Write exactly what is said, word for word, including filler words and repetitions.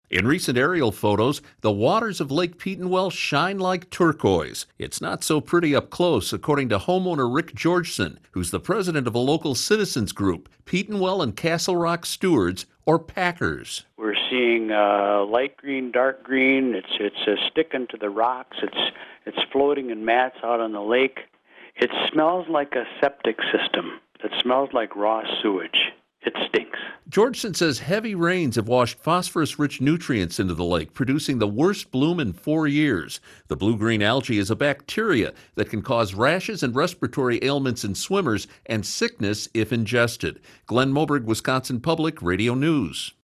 In recent aerial photos, the waters of Lake Petenwell shine like turquoise. It's not so pretty up close, according to homeowner Rick Georgeson, who's the president of a local citizens group, Petenwell and Castle Rock Stewards, or Packers. We're seeing uh, light green, dark green. It's it's uh, sticking to the rocks. It's it's floating in mats out on the lake. It smells like a septic system. It smells like raw sewage. It stinks. Georgeson says heavy rains have washed phosphorus-rich nutrients into the lake, producing the worst bloom in four years. The blue-green algae is a bacteria that can cause rashes and respiratory ailments in swimmers and sickness if ingested. Glenn Moberg, Wisconsin Public Radio News.